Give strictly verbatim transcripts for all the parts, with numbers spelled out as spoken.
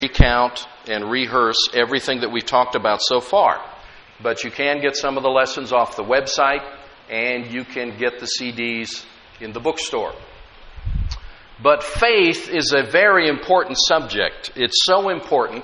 recount and rehearse everything that we've talked about so far. But you can get some of the lessons off the website, and you can get the C Ds in the bookstore. But faith is a very important subject. It's so important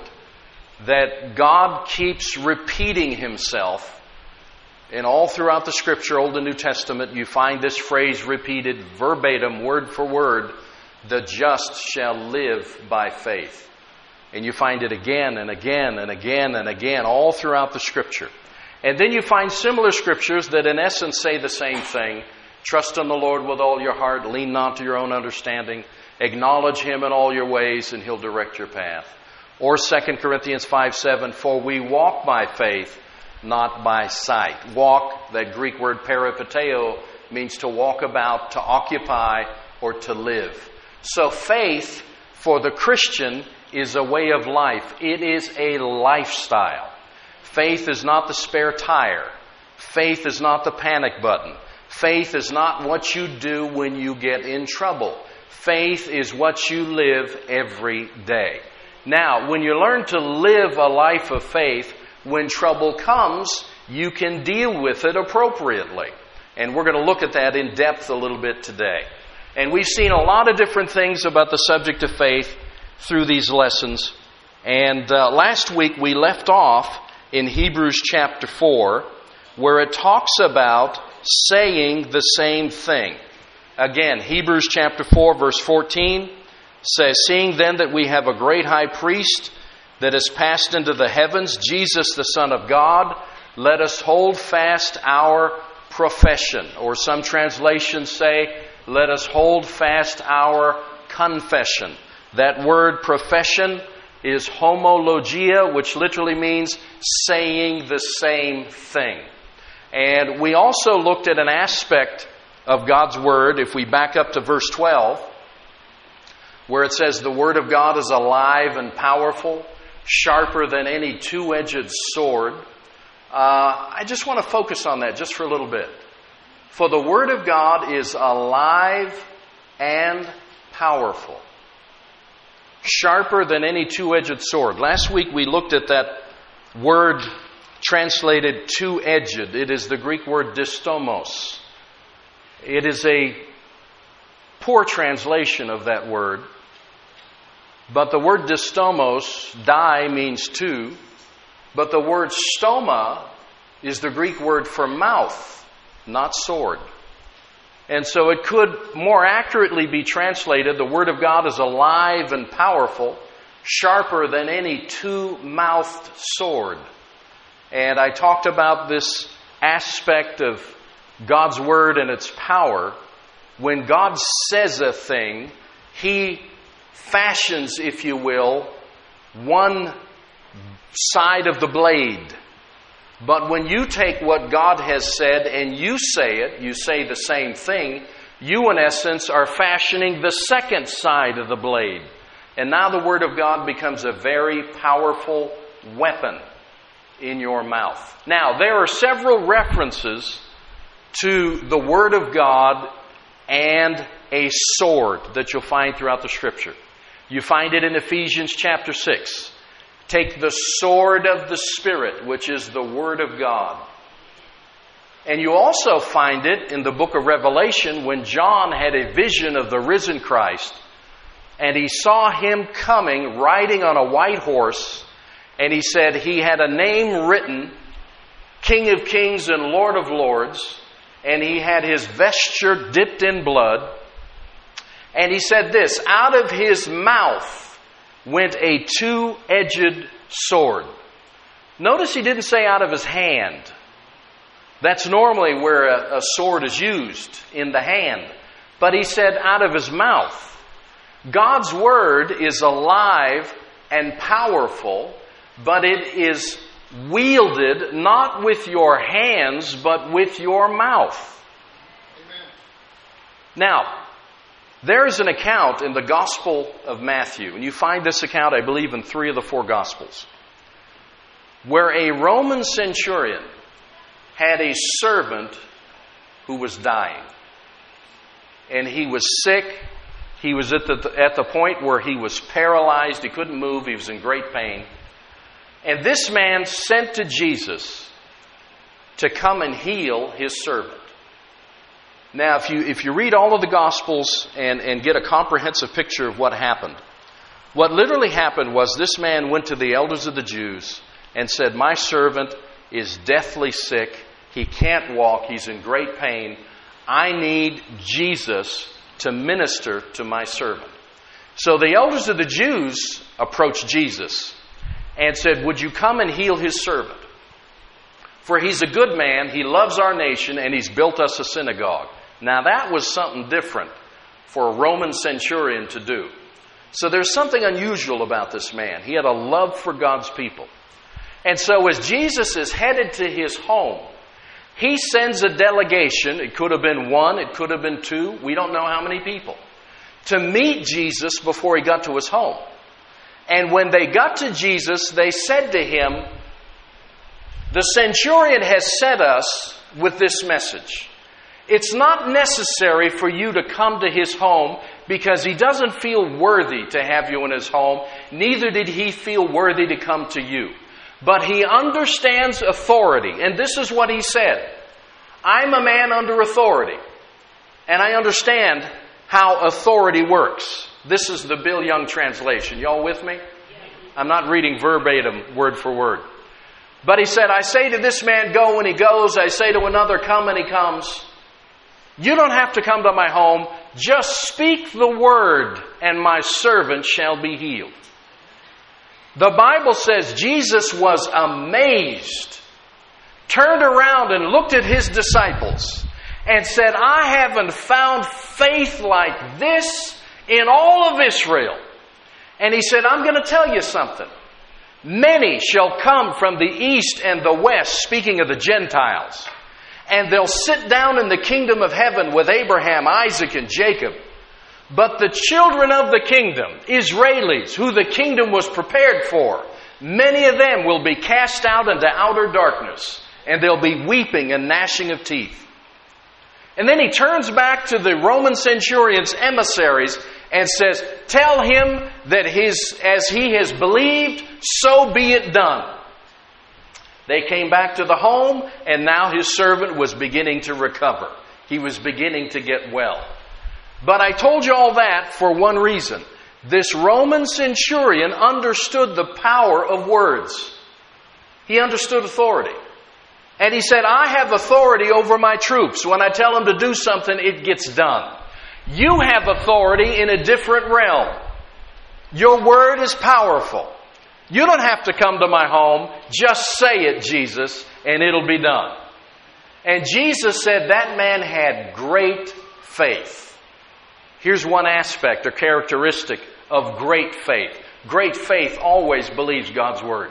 that God keeps repeating Himself. And all throughout the Scripture, Old and New Testament, you find this phrase repeated verbatim, word for word, "The just shall live by faith." And you find it again and again and again and again all throughout the Scripture. And then you find similar Scriptures that in essence say the same thing. Trust in the Lord with all your heart, lean not to your own understanding, acknowledge Him in all your ways, and He'll direct your path. Or Second Corinthians five seven, for we walk by faith, not by sight. Walk, that Greek word peripateo, means to walk about, to occupy, or to live. So faith for the Christian is a way of life. It is a lifestyle. Faith is not the spare tire. Faith is not the panic button. Faith is not what you do when you get in trouble. Faith is what you live every day. Now, when you learn to live a life of faith, when trouble comes, you can deal with it appropriately. And we're going to look at that in depth a little bit today. And we've seen a lot of different things about the subject of faith through these lessons. And uh, last week we left off in Hebrews chapter four, where it talks about saying the same thing. Again, Hebrews chapter four, verse fourteen says, seeing then that we have a great high priest that has passed into the heavens, Jesus the Son of God, let us hold fast our profession. Or some translations say, let us hold fast our confession. That word profession is homologia, which literally means saying the same thing. And we also looked at an aspect of God's Word, if we back up to verse twelve, where it says the Word of God is alive and powerful, sharper than any two-edged sword. Uh, I just want to focus on that just for a little bit. For the Word of God is alive and powerful, sharper than any two-edged sword. Last week we looked at that word translated two-edged. It is the Greek word distomos. It is a poor translation of that word. But the word distomos, di means two, but the word stoma is the Greek word for mouth, not sword. And so it could more accurately be translated, the Word of God is alive and powerful, sharper than any two-mouthed sword. And I talked about this aspect of God's Word and its power. When God says a thing, He fashions, if you will, one side of the blade. But when you take what God has said and you say it, you say the same thing, you in essence are fashioning the second side of the blade. And now the Word of God becomes a very powerful weapon in your mouth. Now, there are several references to the Word of God and a sword that you'll find throughout the Scripture. You find it in Ephesians chapter six. Take the sword of the Spirit, which is the Word of God. And you also find it in the book of Revelation when John had a vision of the risen Christ. And he saw Him coming, riding on a white horse. And he said he had a name written, King of Kings and Lord of Lords. And he had his vesture dipped in blood. And he said this, out of his mouth went a two-edged sword. Notice he didn't say out of his hand. That's normally where a, a sword is used, in the hand. But he said out of his mouth. God's Word is alive and powerful, but it is wielded not with your hands, but with your mouth. Amen. Now, there is an account in the Gospel of Matthew, and you find this account, I believe, in three of the four Gospels, where a Roman centurion had a servant who was dying. And he was sick, He was at the, at the point where he was paralyzed. He couldn't move. He was in great pain. And this man sent to Jesus to come and heal his servant. Now, if you, if you read all of the Gospels and, and get a comprehensive picture of what happened, what literally happened was this man went to the elders of the Jews and said, "My servant is deathly sick. He can't walk. He's in great pain. I need Jesus to minister to my servant." So the elders of the Jews approached Jesus and said, "Would you come and heal his servant? For he's a good man, he loves our nation, and he's built us a synagogue." Now that was something different for a Roman centurion to do. So there's something unusual about this man. He had a love for God's people. And so as Jesus is headed to his home, he sends a delegation. It could have been one, it could have been two. We don't know how many people. To meet Jesus before he got to his home. And when they got to Jesus, they said to him, "The centurion has sent us with this message. It's not necessary for you to come to his home because he doesn't feel worthy to have you in his home. Neither did he feel worthy to come to you. But he understands authority." And this is what he said. "I'm a man under authority, and I understand how authority works." This is the Bill Young translation. Y'all with me? I'm not reading verbatim, word for word. But he said, "I say to this man, go, and he goes. I say to another, come, and he comes. You don't have to come to my home. Just speak the word, and my servant shall be healed." The Bible says Jesus was amazed, turned around and looked at his disciples and said, "I haven't found faith like this in all of Israel." And he said, "I'm going to tell you something. Many shall come from the east and the west," speaking of the Gentiles, "and they'll sit down in the kingdom of heaven with Abraham, Isaac, and Jacob. But the children of the kingdom, Israelis, who the kingdom was prepared for, many of them will be cast out into outer darkness, and there'll be weeping and gnashing of teeth." And then he turns back to the Roman centurion's emissaries and says, "Tell him that his, as he has believed, so be it done." They came back to the home, and now his servant was beginning to recover. He was beginning to get well. But I told you all that for one reason. This Roman centurion understood the power of words. He understood authority. And he said, "I have authority over my troops. When I tell them to do something, it gets done. You have authority in a different realm. Your word is powerful. You don't have to come to my home. Just say it, Jesus, and it'll be done." And Jesus said that man had great faith. Here's one aspect or characteristic of great faith. Great faith always believes God's word.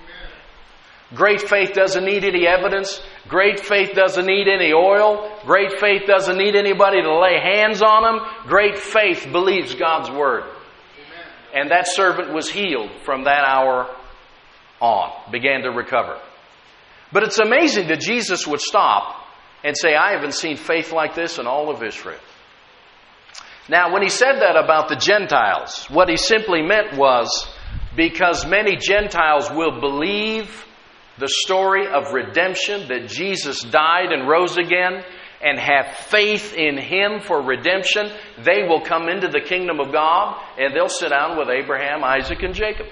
Great faith doesn't need any evidence. Great faith doesn't need any oil. Great faith doesn't need anybody to lay hands on them. Great faith believes God's word. And that servant was healed from that hour on, began to recover. But it's amazing that Jesus would stop and say, "I haven't seen faith like this in all of Israel." Now, when he said that about the Gentiles, what he simply meant was because many Gentiles will believe the story of redemption, that Jesus died and rose again, and have faith in him for redemption, they will come into the kingdom of God, and they'll sit down with Abraham, Isaac, and Jacob.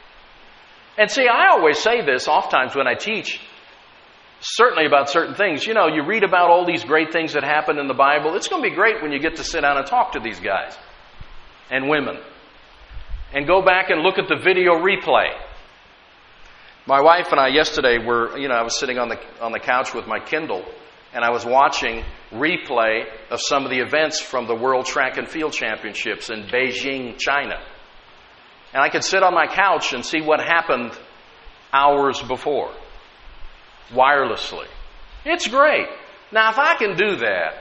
And see, I always say this oftentimes when I teach, certainly about certain things. You know, you read about all these great things that happen in the Bible. It's going to be great when you get to sit down and talk to these guys and women and go back and look at the video replay. My wife and I yesterday were, you know, I was sitting on the on the couch with my Kindle, and I was watching replay of some of the events from the World Track and Field Championships in Beijing, China. And I could sit on my couch and see what happened hours before, wirelessly. It's great. Now, if I can do that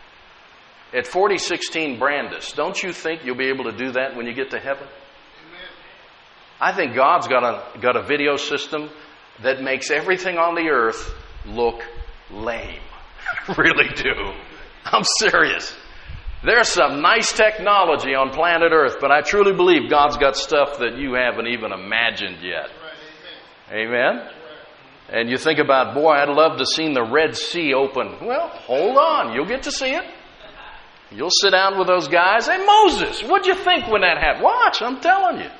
at forty sixteen Brandis, don't you think you'll be able to do that when you get to heaven? Amen. I think God's got a, got a video system that makes everything on the earth look lame. I really do. I'm serious. There's some nice technology on planet Earth, but I truly believe God's got stuff that you haven't even imagined yet. Amen? And you think about, boy, I'd love to have seen the Red Sea open. Well, hold on. You'll get to see it. You'll sit down with those guys. Hey, Moses, what'd you think when that happened? Watch, I'm telling you.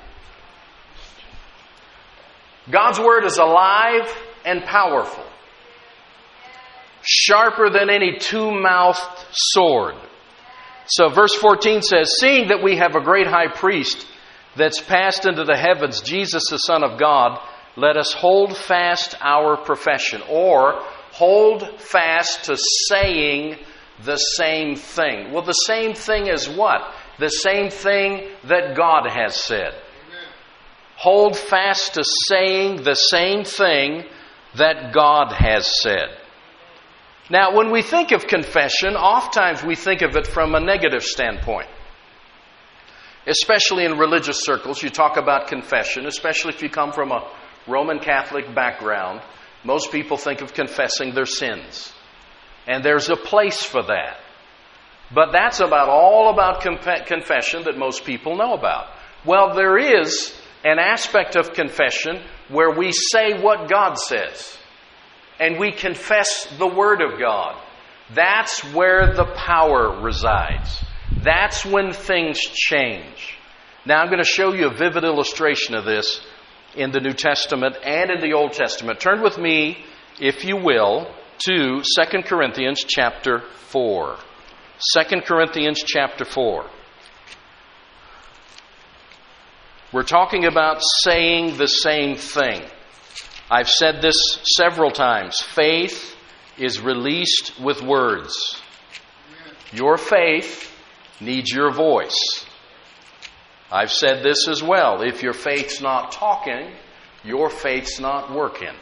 God's Word is alive and powerful. Sharper than any two-mouthed sword. So verse fourteen says, seeing that we have a great high priest that's passed into the heavens, Jesus the Son of God, let us hold fast our profession. Or hold fast to saying the same thing. Well, the same thing is what? The same thing that God has said. Amen. Hold fast to saying the same thing that God has said. Now, when we think of confession, oftentimes we think of it from a negative standpoint. Especially in religious circles, you talk about confession, especially if you come from a Roman Catholic background. Most people think of confessing their sins. And there's a place for that. But that's about all about conf- confession that most people know about. Well, there is an aspect of confession where we say what God says. And we confess the Word of God. That's where the power resides. That's when things change. Now I'm going to show you a vivid illustration of this in the New Testament and in the Old Testament. Turn with me, if you will, to Second Corinthians chapter four. Second Corinthians chapter four. We're talking about saying the same thing. I've said this several times. Faith is released with words. Your faith needs your voice. I've said this as well. If your faith's not talking, your faith's not working.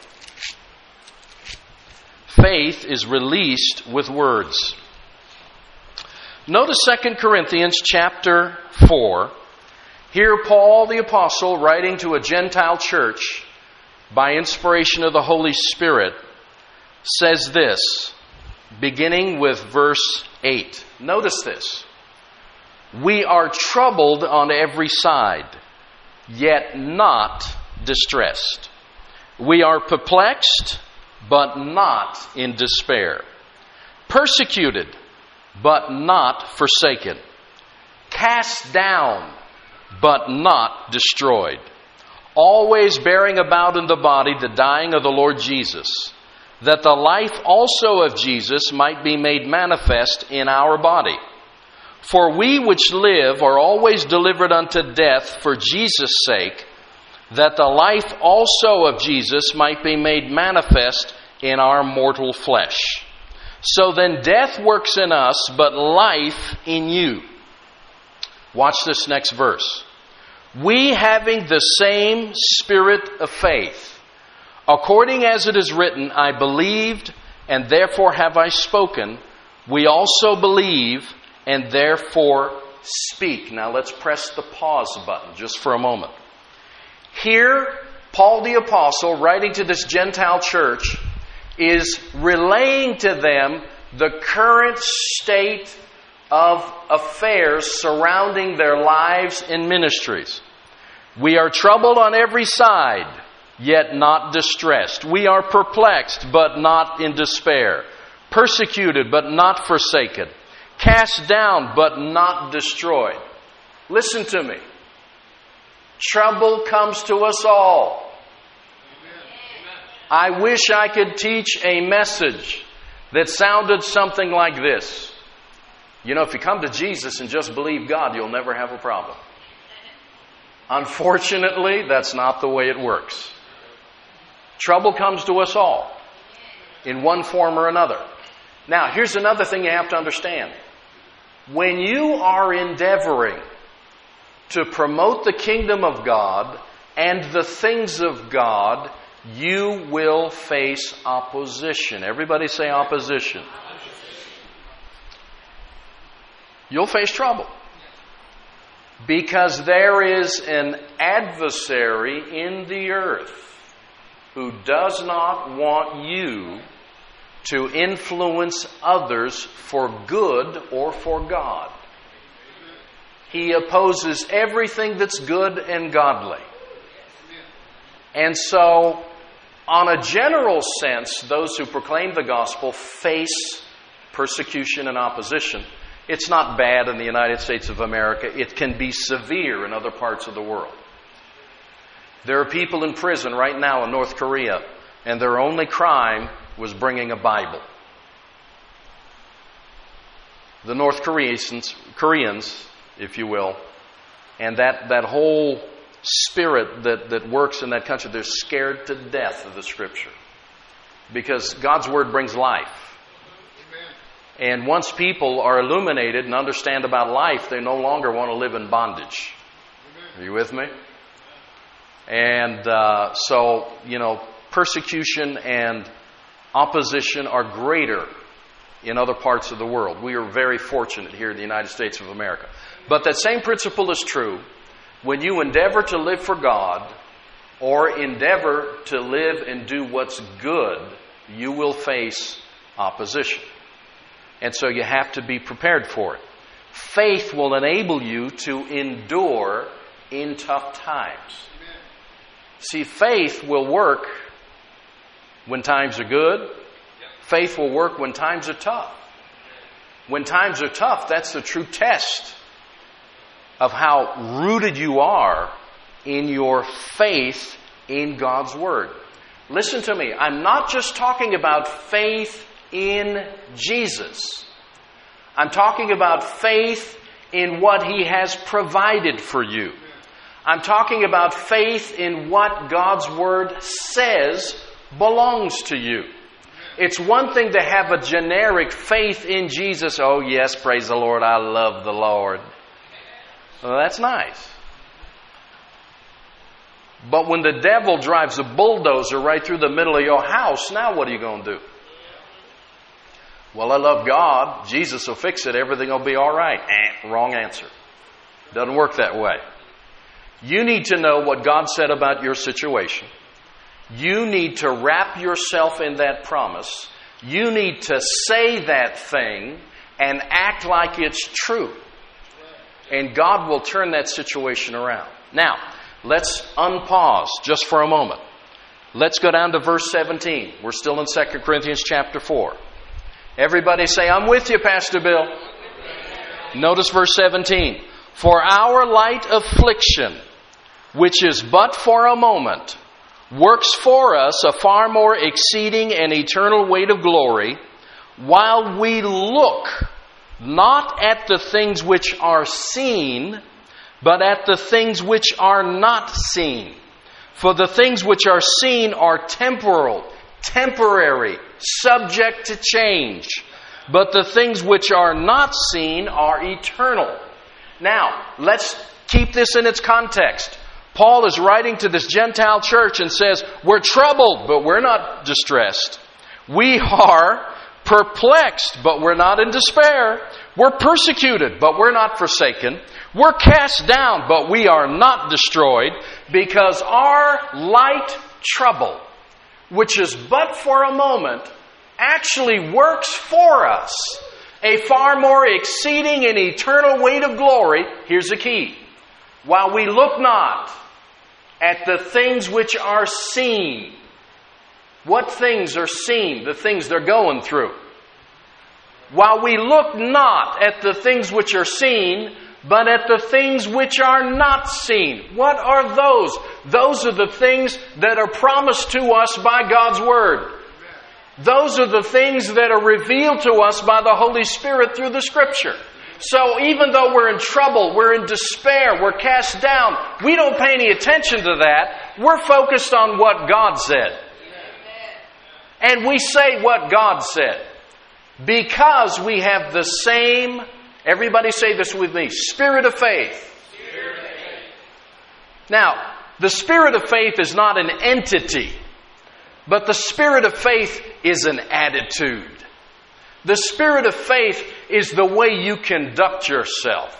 Faith is released with words. Notice Second Corinthians chapter four. Here Paul the Apostle, writing to a Gentile church by inspiration of the Holy Spirit, says this, beginning with verse eight. Notice this. We are troubled on every side, yet not distressed. We are perplexed, but not in despair. Persecuted, but not forsaken. Cast down, but not destroyed. Always bearing about in the body the dying of the Lord Jesus, that the life also of Jesus might be made manifest in our body. For we which live are always delivered unto death for Jesus' sake, that the life also of Jesus might be made manifest in our mortal flesh. So then death works in us, but life in you. Watch this next verse. We having the same spirit of faith, according as it is written, I believed, and therefore have I spoken. We also believe, and therefore speak. Now let's press the pause button just for a moment. Here, Paul the Apostle, writing to this Gentile church, is relaying to them the current state of affairs surrounding their lives and ministries. We are troubled on every side, yet not distressed. We are perplexed, but not in despair. Persecuted, but not forsaken. Cast down, but not destroyed. Listen to me. Trouble comes to us all. I wish I could teach a message that sounded something like this. You know, if you come to Jesus and just believe God, you'll never have a problem. Unfortunately, that's not the way it works. Trouble comes to us all in one form or another. Now, here's another thing you have to understand. When you are endeavoring to promote the kingdom of God and the things of God, you will face opposition. Everybody say opposition. You'll face trouble. Because there is an adversary in the earth who does not want you to influence others for good or for God. He opposes everything that's good and godly. And so, on a general sense, those who proclaim the gospel face persecution and opposition. It's not bad in the United States of America. It can be severe in other parts of the world. There are people in prison right now in North Korea, and their only crime was bringing a Bible. The North Koreans, Koreans, if you will, and that, that whole spirit that, that works in that country, they're scared to death of the Scripture. Because God's Word brings life. Amen. And once people are illuminated and understand about life, they no longer want to live in bondage. Amen. Are you with me? And uh, so, you know, persecution and opposition are greater in other parts of the world. We are very fortunate here in the United States of America. But that same principle is true when you endeavor to live for God or endeavor to live and do what's good, you will face opposition. And so you have to be prepared for it. Faith will enable you to endure in tough times. Amen. See, faith will work when times are good. Faith will work when times are tough. When times are tough, that's the true test of how rooted you are in your faith in God's Word. Listen to me. I'm not just talking about faith in Jesus. I'm talking about faith in what He has provided for you. I'm talking about faith in what God's Word says belongs to you. It's one thing to have a generic faith in Jesus. Oh, yes, praise the Lord, I love the Lord. Well, that's nice. But when the devil drives a bulldozer right through the middle of your house, now what are you going to do? Well, I love God. Jesus will fix it. Everything will be all right. Eh, wrong answer. Doesn't work that way. You need to know what God said about your situation. You need to wrap yourself in that promise. You need to say that thing and act like it's true. And God will turn that situation around. Now, let's unpause just for a moment. Let's go down to verse seventeen. We're still in Second Corinthians chapter four. Everybody say, I'm with you, Pastor Bill. Notice verse seventeen. For our light affliction, which is but for a moment, works for us a far more exceeding and eternal weight of glory, while we look not at the things which are seen, but at the things which are not seen. For the things which are seen are temporal, temporary, subject to change. But the things which are not seen are eternal. Now, let's keep this in its context. Paul is writing to this Gentile church and says, we're troubled, but we're not distressed. We are perplexed, but we're not in despair. We're persecuted, but we're not forsaken. We're cast down, but we are not destroyed, because our light trouble, which is but for a moment, actually works for us a far more exceeding and eternal weight of glory. Here's the key. While we look not at the things which are seen. What things are seen? The things they're going through. While we look not at the things which are seen, but at the things which are not seen. What are those? Those are the things that are promised to us by God's Word. Those are the things that are revealed to us by the Holy Spirit through the Scripture. So even though we're in trouble, we're in despair, we're cast down, we don't pay any attention to that. We're focused on what God said. And we say what God said. Because we have the same, everybody say this with me, spirit of faith. Spirit of faith. Now, the spirit of faith is not an entity, but the spirit of faith is an attitude. The spirit of faith is the way you conduct yourself.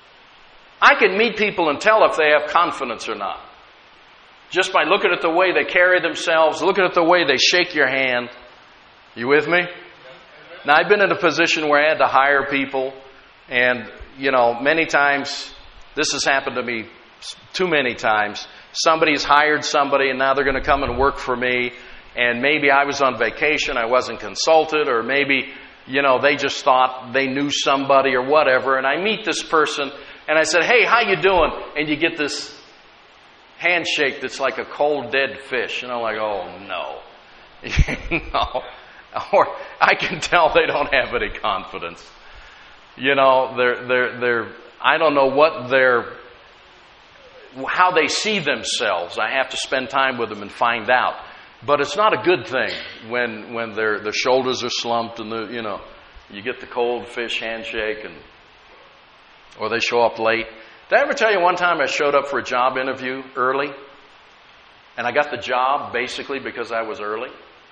I can meet people and tell if they have confidence or not. Just by looking at the way they carry themselves, looking at the way they shake your hand. You with me? Now, I've been in a position where I had to hire people, and, you know, many times This has happened to me too many times. Somebody's hired somebody and now they're going to come and work for me. And maybe I was on vacation, I wasn't consulted, or maybe, you know, they just thought they knew somebody or whatever. And I meet this person and I said, hey, how you doing? And you get this handshake that's like a cold, dead fish. And I'm like, oh, no. no. Or I can tell they don't have any confidence. You know, they're, they're, they're, I don't know what they're, how they see themselves. I have to spend time with them and find out. But it's not a good thing when when their their shoulders are slumped and the you know you get the cold fish handshake and or they show up late. Did I ever tell you one time I showed up for a job interview early, and I got the job basically because I was early?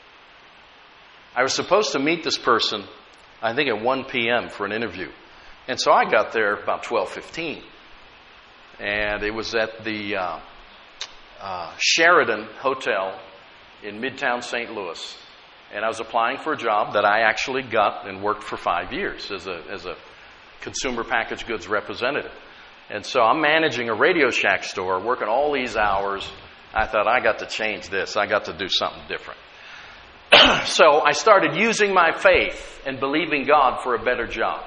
I was supposed to meet this person, I think at one p.m. for an interview, and so I got there about twelve fifteen, and it was at the uh, uh, Sheraton Hotel in Midtown Saint Louis, and I was applying for a job that I actually got and worked for five years as a as a consumer packaged goods representative. And so I'm managing a Radio Shack store, working all these hours. I thought, I got to change this. I got to do something different. So I started using my faith and believing God for a better job.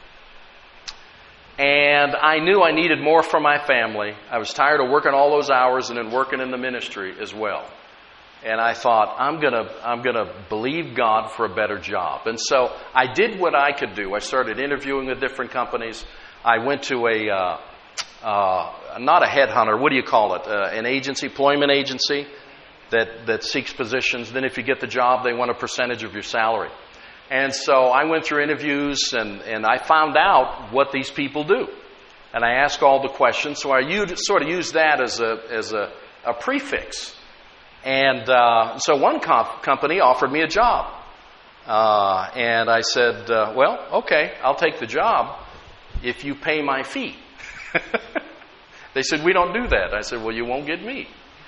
And I knew I needed more for my family. I was tired of working all those hours and then working in the ministry as well. And I thought, I'm gonna, I'm gonna believe God for a better job. And so I did what I could do. I started interviewing with different companies. I went to a, uh, uh, not a headhunter, what do you call it? Uh, an agency, employment agency that, that seeks positions. Then if you get the job, they want a percentage of your salary. And so I went through interviews and, and I found out what these people do. And I asked all the questions. So I used, sort of used that as a, as a, a prefix. And uh, so one comp- company offered me a job. Uh, and I said, uh, well, okay, I'll take the job if you pay my fee. They said, we don't do that. I said, well, you won't get me.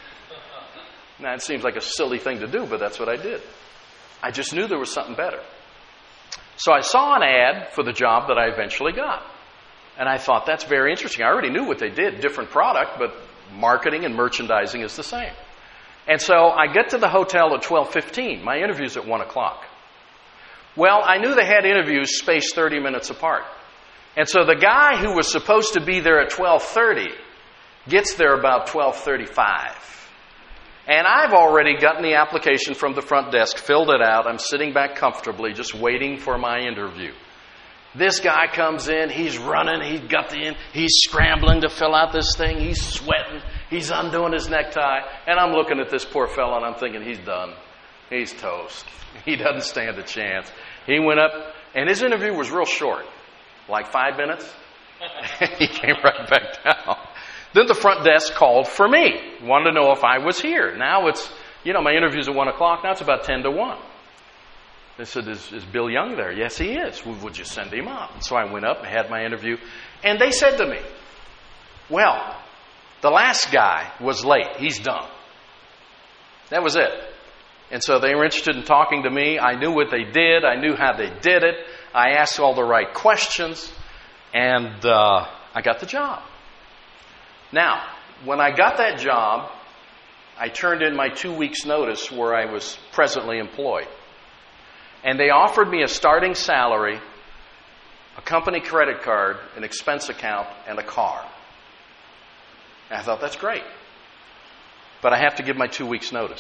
Now, it seems like a silly thing to do, but that's what I did. I just knew there was something better. So I saw an ad for the job that I eventually got. And I thought, that's very interesting. I already knew what they did, different product, but marketing and merchandising is the same. And so I get to the hotel at twelve fifteen. My interview's at one o'clock. Well, I knew they had interviews spaced thirty minutes apart. And so the guy who was supposed to be there at twelve thirty gets there about twelve thirty-five. And I've already gotten the application from the front desk, filled it out. I'm sitting back comfortably, just waiting for my interview. This guy comes in, he's running, he's got the in, he's scrambling to fill out this thing, he's sweating, he's undoing his necktie, and I'm looking at this poor fellow and I'm thinking, he's done. He's toast. He doesn't stand a chance. He went up, and his interview was real short, like five minutes. He came right back down. Then the front desk called for me, wanted to know if I was here. Now it's, you know, my interview's at one o'clock, now it's about ten to one. They said, is, is Bill Young there? Yes, he is. Well, would you send him up? And so I went up and had my interview. And they said to me, well, the last guy was late. He's done. That was it. And so they were interested in talking to me. I knew what they did. I knew how they did it. I asked all the right questions. And uh, I got the job. Now, when I got that job, I turned in my two weeks' notice where I was presently employed. And they offered me a starting salary, a company credit card, an expense account, and a car. And I thought, that's great. But I have to give my two weeks' notice.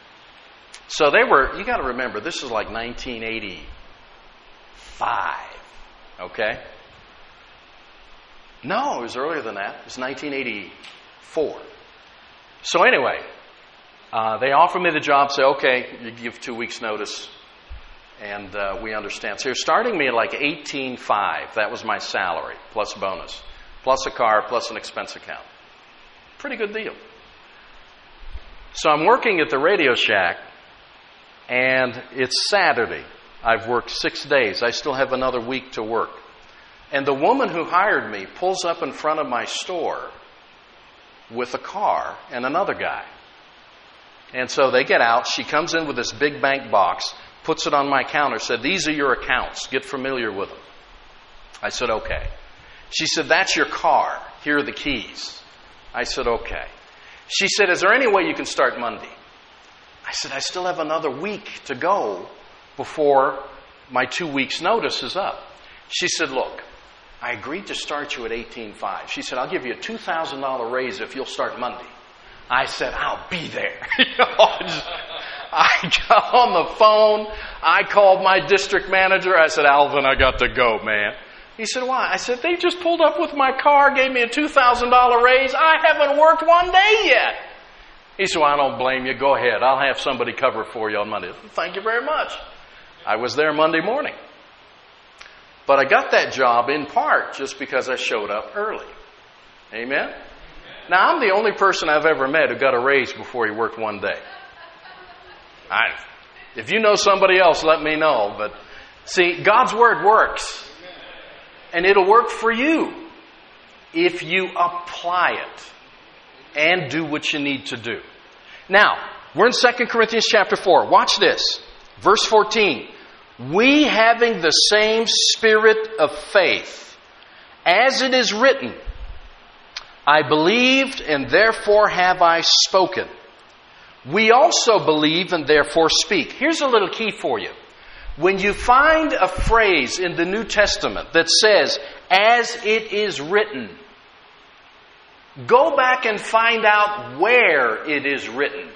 So they were, you got to remember, this is like nineteen eighty-five, okay? No, it was earlier than that. It was nineteen eighty-four. So anyway, uh, they offered me the job, say, okay, you give two weeks' notice. And uh, we understand. So you're starting me at like eighteen five. That was my salary, plus bonus, plus a car, plus an expense account. Pretty good deal. So I'm working at the Radio Shack, and it's Saturday. I've worked six days. I still have another week to work. And the woman who hired me pulls up in front of my store with a car and another guy. And so they get out. She comes in with this big bank box, puts it on my counter, said, these are your accounts. Get familiar with them. I said, okay. She said, that's your car. Here are the keys. I said, okay. She said, is there any way you can start Monday? I said, I still have another week to go before my two weeks' notice is up. She said, look, I agreed to start you at eighteen five. She said, I'll give you a two thousand dollars raise if you'll start Monday. I said, I'll be there. you know, just, I got on the phone. I called my district manager. I said, Alvin, I got to go, man. He said, why? I said, they just pulled up with my car, gave me a two thousand dollars raise. I haven't worked one day yet. He said, well, I don't blame you. Go ahead. I'll have somebody cover for you on Monday. Said, thank you very much. I was there Monday morning. But I got that job in part just because I showed up early. Amen? Now, I'm the only person I've ever met who got a raise before he worked one day. I, if you know somebody else, let me know. But see, God's Word works. And it'll work for you if you apply it and do what you need to do. Now, we're in Second Corinthians chapter four. Watch this. Verse fourteen. We having the same spirit of faith, as it is written, I believed and therefore have I spoken. We also believe and therefore speak. Here's a little key for you. When you find a phrase in the New Testament that says, as it is written, go back and find out where it is written.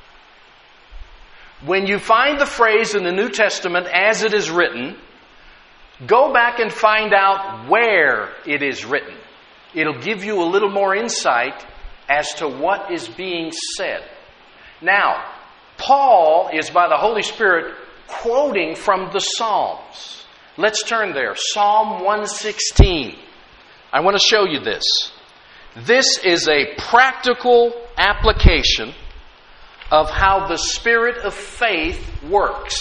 When you find the phrase in the New Testament, as it is written, go back and find out where it is written. It'll give you a little more insight as to what is being said. Now, Paul is by the Holy Spirit quoting from the Psalms. Let's turn there. Psalm one sixteen. I want to show you this. This is a practical application of how the spirit of faith works.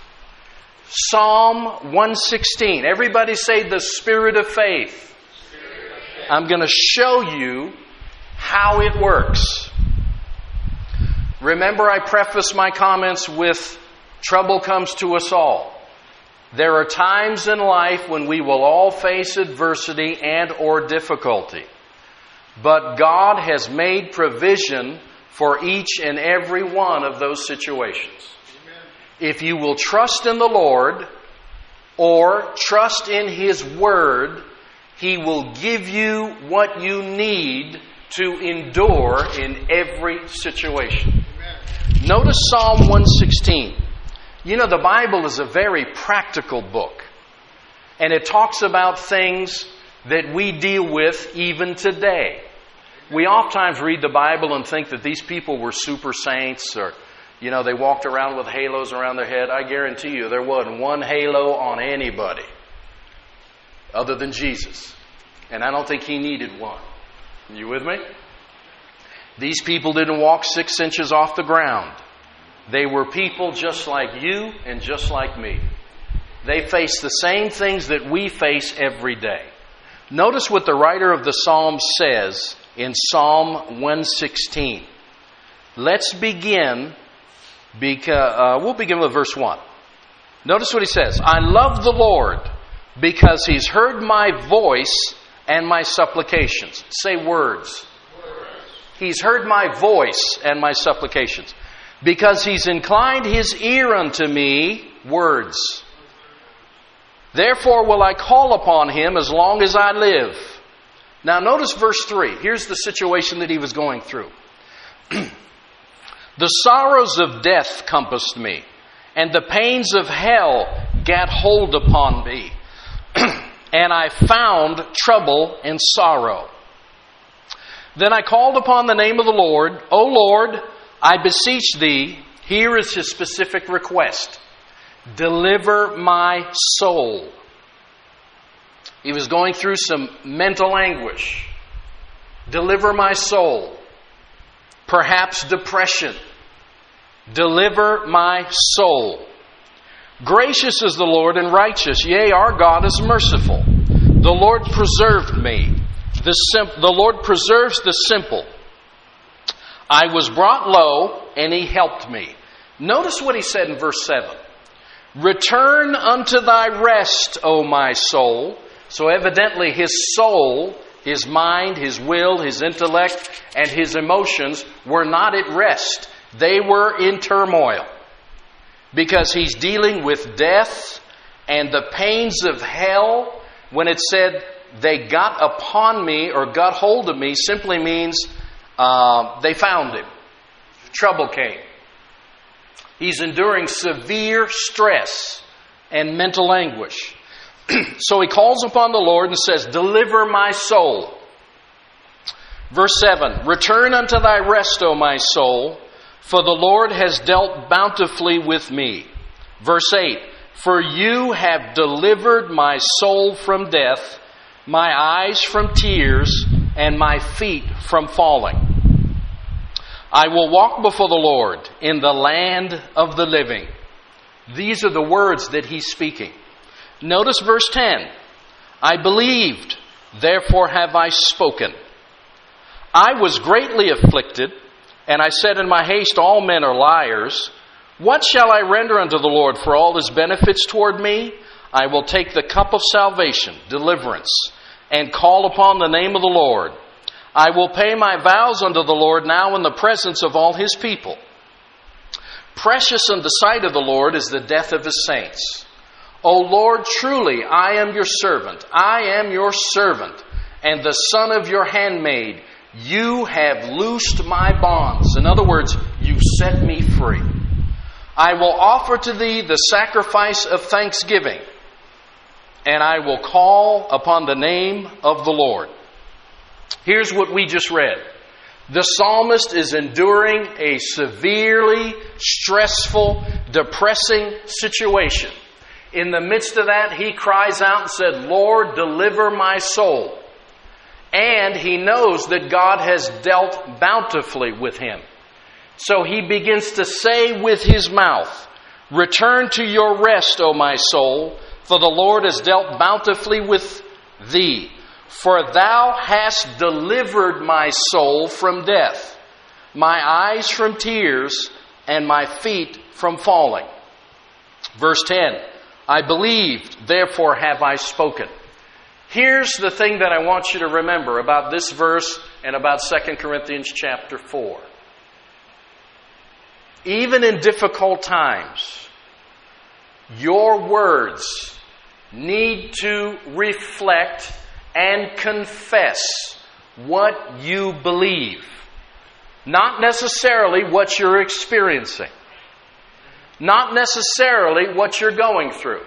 Psalm one sixteen. Everybody say the spirit of faith. Spirit of faith. I'm going to show you how it works. Remember, I prefaced my comments with trouble comes to us all. There are times in life when we will all face adversity and or difficulty. But God has made provision for each and every one of those situations. Amen. If you will trust in the Lord or trust in His Word, He will give you what you need to endure in every situation. Amen. Notice Psalm one sixteen. You know, the Bible is a very practical book. And it talks about things that we deal with even today. We oftentimes read the Bible and think that these people were super saints or, you know, they walked around with halos around their head. I guarantee you there wasn't one halo on anybody other than Jesus. And I don't think He needed one. You with me? These people didn't walk six inches off the ground. They were people just like you and just like me. They faced the same things that we face every day. Notice what the writer of the Psalm says in Psalm one sixteen. Let's begin, because, uh, we'll begin with verse one. Notice what he says. I love the Lord because He's heard my voice and my supplications. Say words. Words. He's heard my voice and my supplications. Because He's inclined His ear unto me, words. Therefore will I call upon Him as long as I live. Now notice verse three. Here's the situation that he was going through. The sorrows of death compassed me, and the pains of hell gat hold upon me. And I found trouble and sorrow. Then I called upon the name of the Lord. O Lord, I beseech Thee, here is his specific request. Deliver my soul. He was going through some mental anguish. Deliver my soul. Perhaps depression. Deliver my soul. Gracious is the Lord and righteous. Yea, our God is merciful. The Lord preserved me. The, sim- the Lord preserves the simple. I was brought low, and He helped me. Notice what he said in verse seven. Return unto thy rest, O my soul, So evidently his soul, his mind, his will, his intellect, and his emotions were not at rest. They were in turmoil. Because he's dealing with death and the pains of hell. When it said, they got upon me or got hold of me, simply means uh, they found him. Trouble came. He's enduring severe stress and mental anguish. So he calls upon the Lord and says, deliver my soul. Verse seven, return unto thy rest, O my soul, for the Lord has dealt bountifully with me. Verse eight, for you have delivered my soul from death, my eyes from tears, and my feet from falling. I will walk before the Lord in the land of the living. These are the words that he's speaking. Notice verse ten. I believed, therefore have I spoken. I was greatly afflicted, and I said in my haste, all men are liars. What shall I render unto the Lord for all his benefits toward me? I will take the cup of salvation, deliverance, and call upon the name of the Lord. I will pay my vows unto the Lord now in the presence of all his people. Precious in the sight of the Lord is the death of his saints. O Lord, truly I am your servant. I am your servant, and the son of your handmaid. You have loosed my bonds. In other words, you set me free. I will offer to thee the sacrifice of thanksgiving, and I will call upon the name of the Lord. Here's what we just read. The psalmist is enduring a severely stressful, depressing situation. In the midst of that, he cries out and said, Lord, deliver my soul. And he knows that God has dealt bountifully with him. So he begins to say with his mouth, return to your rest, O my soul, for the Lord has dealt bountifully with thee. For thou hast delivered my soul from death, my eyes from tears, and my feet from falling. Verse ten, I believed, therefore have I spoken. Here's the thing that I want you to remember about this verse and about Second Corinthians chapter four. Even in difficult times, your words need to reflect and confess what you believe. Not necessarily what you're experiencing. Not necessarily what you're going through.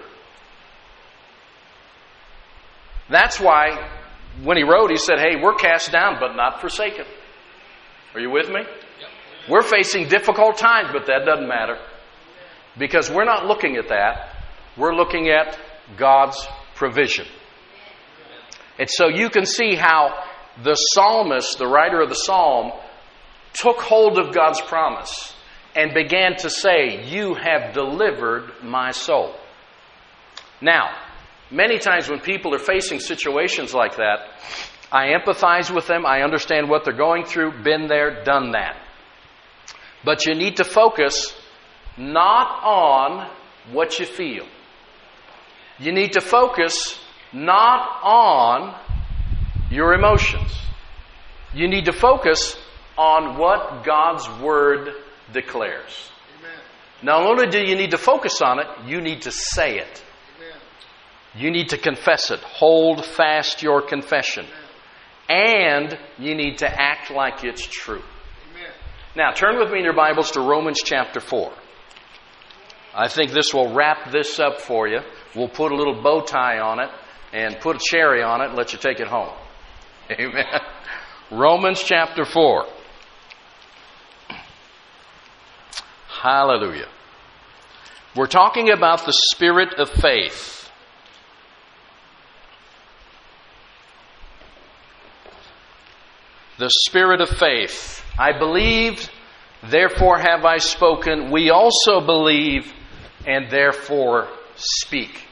That's why when he wrote, he said, hey, we're cast down but not forsaken. Are you with me? We're facing difficult times, but that doesn't matter. Because we're not looking at that. We're looking at God's provision. And so you can see how the psalmist, the writer of the psalm, took hold of God's promise and began to say, you have delivered my soul. Now, many times when people are facing situations like that, I empathize with them. I understand what they're going through. Been there, done that. But you need to focus not on what you feel. You need to focus not on your emotions. You need to focus on what God's Word declares. Amen. Not only do you need to focus on it, you need to say it. Amen. You need to confess it. Hold fast your confession. Amen. And you need to act like it's true. Amen. Now, turn with me in your Bibles to Romans chapter four. I think this will wrap this up for you. We'll put a little bow tie on it and put a cherry on it and let you take it home. Amen. Romans chapter four. Hallelujah. We're talking about the spirit of faith. The spirit of faith. I believed, therefore have I spoken. We also believe, and therefore speak.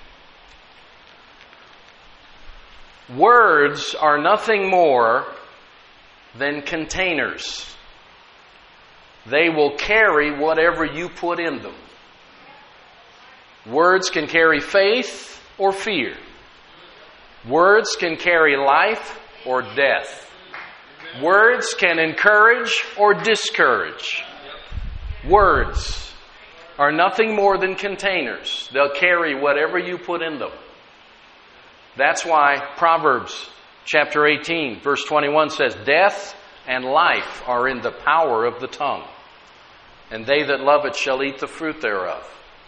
Words are nothing more than containers. They will carry whatever you put in them. Words can carry faith or fear. Words can carry life or death. Words can encourage or discourage. Words are nothing more than containers. They'll carry whatever you put in them. That's why Proverbs chapter eighteen, verse twenty-one says, "Death and life are in the power of the tongue, and they that love it shall eat the fruit thereof."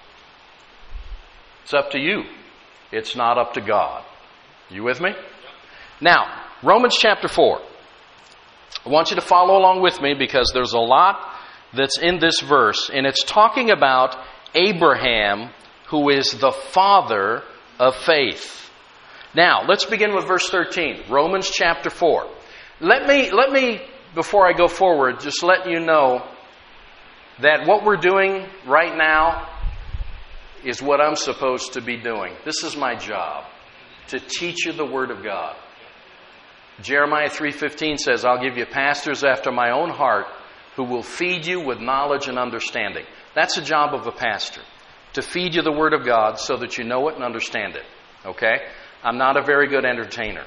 It's up to you. It's not up to God. You with me? Now, Romans chapter four. I want you to follow along with me because there's a lot that's in this verse, and it's talking about Abraham, who is the father of faith. Now, let's begin with verse thirteen, Romans chapter four. Let me, let me, before I go forward, just let you know that what we're doing right now is what I'm supposed to be doing. This is my job, to teach you the Word of God. Jeremiah three fifteen says, "I'll give you pastors after my own heart who will feed you with knowledge and understanding." That's the job of a pastor, to feed you the Word of God so that you know it and understand it. Okay? I'm not a very good entertainer.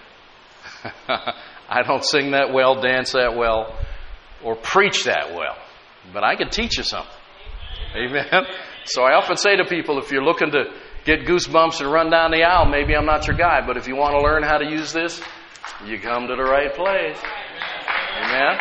I don't sing that well, dance that well, or preach that well. But I can teach you something. Amen? So I often say to people, if you're looking to get goosebumps and run down the aisle, maybe I'm not your guy. But if you want to learn how to use this, you come to the right place. Amen?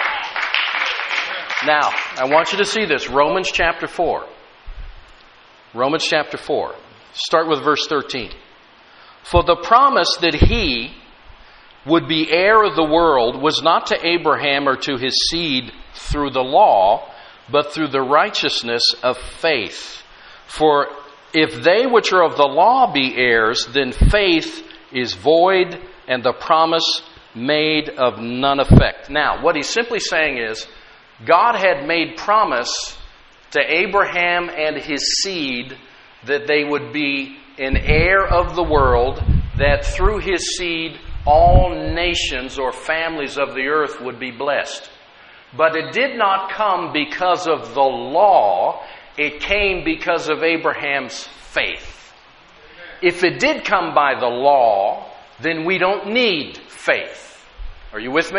Now, I want you to see this. Romans chapter four. Romans chapter four. Start with verse thirteen. "For the promise that he would be heir of the world was not to Abraham or to his seed through the law, but through the righteousness of faith. For if they which are of the law be heirs, then faith is void, and the promise made of none effect." Now, what he's simply saying is, God had made promise to Abraham and his seed that they would be an heir of the world, that through his seed all nations or families of the earth would be blessed. But it did not come because of the law. It came because of Abraham's faith. If it did come by the law, then we don't need faith. Are you with me?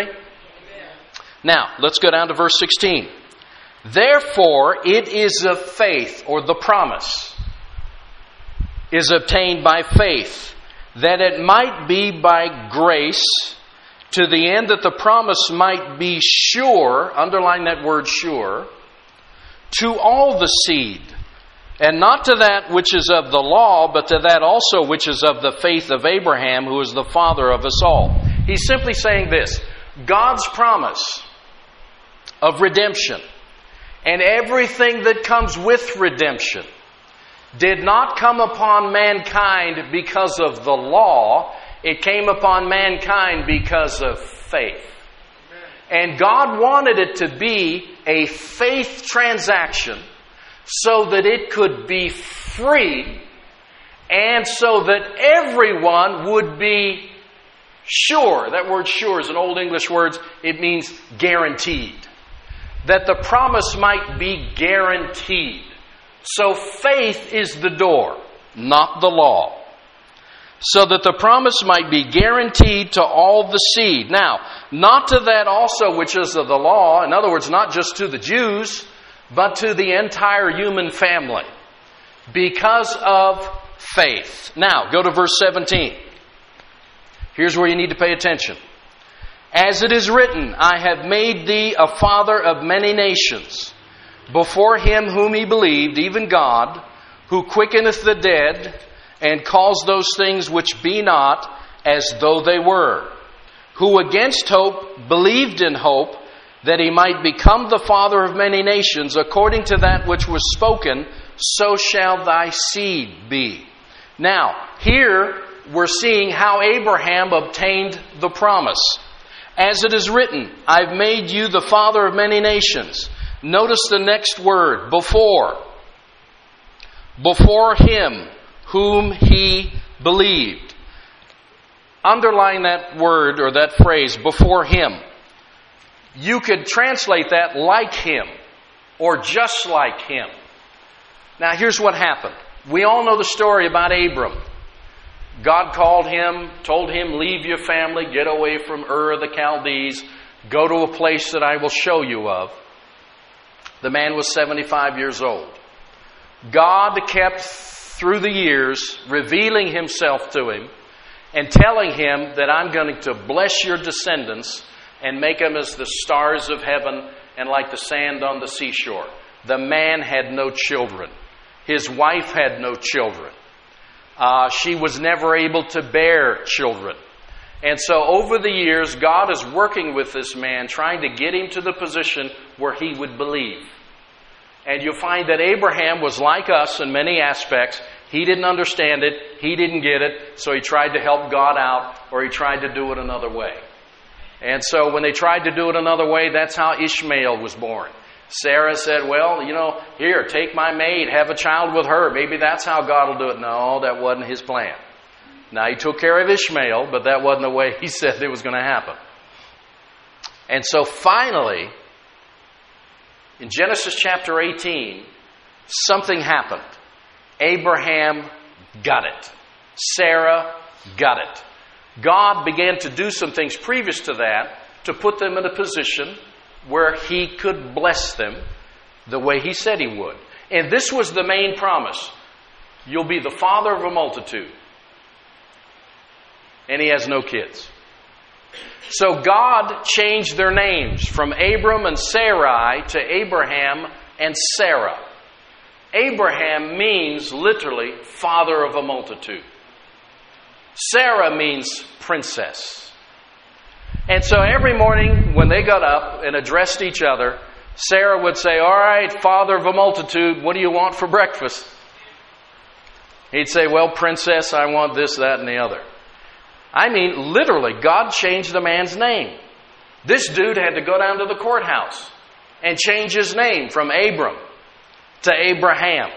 Now, let's go down to verse sixteen. "Therefore, it is of faith," or the promise, "is obtained by faith, that it might be by grace, to the end that the promise might be sure," underline that word sure, "to all the seed, and not to that which is of the law, but to that also which is of the faith of Abraham, who is the father of us all." He's simply saying this: God's promise of redemption and everything that comes with redemption did not come upon mankind because of the law. It came upon mankind because of faith. And God wanted it to be a faith transaction so that it could be free and so that everyone would be sure. That word sure is an Old English word. It means guaranteed. That the promise might be guaranteed. So faith is the door, not the law. So that the promise might be guaranteed to all the seed. Now, not to that also which is of the law. In other words, not just to the Jews, but to the entire human family. Because of faith. Now, go to verse seventeen. Here's where you need to pay attention. "As it is written, I have made thee a father of many nations, before him whom he believed, even God, who quickeneth the dead, and calls those things which be not as though they were, who against hope believed in hope, that he might become the father of many nations, according to that which was spoken, so shall thy seed be." Now, here we're seeing how Abraham obtained the promise. "As it is written, I've made you the father of many nations." Notice the next word, before. Before him whom he believed. Underline that word or that phrase, before him. You could translate that like him or just like him. Now here's what happened. We all know the story about Abram. God called him, told him, leave your family, get away from Ur of the Chaldees, go to a place that I will show you of. The man was seventy-five years old. God kept, through the years, revealing himself to him and telling him that I'm going to bless your descendants and make them as the stars of heaven and like the sand on the seashore. The man had no children. His wife had no children. Uh, she was never able to bear children. And so over the years, God is working with this man, trying to get him to the position where he would believe. And you'll find that Abraham was like us in many aspects. He didn't understand it. He didn't get it. So he tried to help God out, or he tried to do it another way. And so when they tried to do it another way, that's how Ishmael was born. Sarah said, well, you know, here, take my maid, have a child with her. Maybe that's how God will do it. No, that wasn't his plan. Now, he took care of Ishmael, but that wasn't the way he said it was going to happen. And so finally, in Genesis chapter eighteen, something happened. Abraham got it. Sarah got it. God began to do some things previous to that to put them in a position where he could bless them the way he said he would. And this was the main promise. You'll be the father of a multitude. And he has no kids. So God changed their names from Abram and Sarai to Abraham and Sarah. Abraham means literally father of a multitude. Sarah means princess. And so every morning when they got up and addressed each other, Sarah would say, all right, father of a multitude, what do you want for breakfast? He'd say, well, princess, I want this, that, and the other. I mean, literally, God changed the man's name. This dude had to go down to the courthouse and change his name from Abram to Abraham.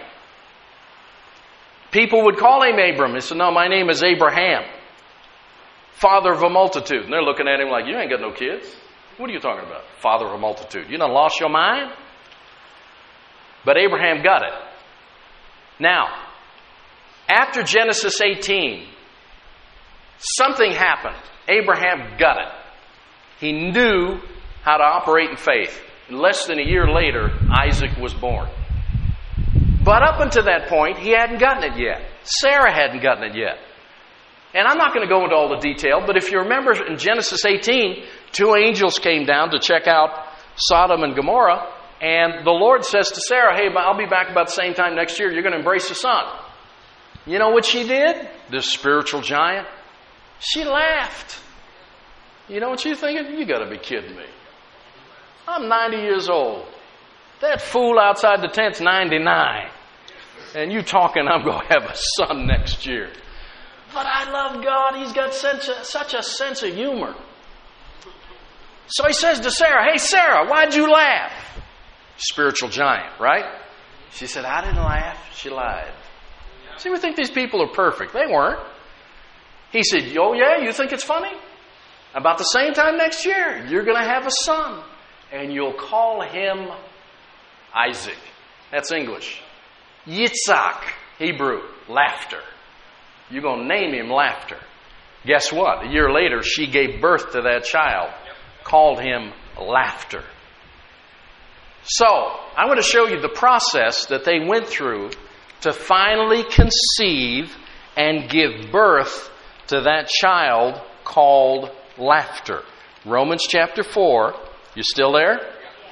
People would call him Abram. He said, no, my name is Abraham, father of a multitude. And they're looking at him like, you ain't got no kids. What are you talking about? Father of a multitude. You done lost your mind? But Abraham got it. Now, after Genesis eighteen, something happened. Abraham got it. He knew how to operate in faith. And less than a year later, Isaac was born. But up until that point, he hadn't gotten it yet. Sarah hadn't gotten it yet. And I'm not going to go into all the detail, but if you remember in Genesis eighteen, two angels came down to check out Sodom and Gomorrah, and the Lord says to Sarah, hey, I'll be back about the same time next year. You're going to embrace the son. You know what she did? This spiritual giant. She laughed. You know what you're thinking? You got to be kidding me. I'm ninety years old. That fool outside the tent's ninety-nine. And you talking I'm going to have a son next year. But I love God. He's got such a, such a sense of humor. So he says to Sarah, hey, Sarah, why'd you laugh? Spiritual giant, right? She said, I didn't laugh. She lied. See, we think these people are perfect. They weren't. He said, oh, yeah, you think it's funny? About the same time next year, you're going to have a son. And you'll call him Isaac. That's English. Yitzhak, Hebrew, laughter. You're going to name him Laughter. Guess what? A year later, she gave birth to that child, called him Laughter. So, I want to show you the process that they went through to finally conceive and give birth to that child called Laughter. Romans chapter four. You still there?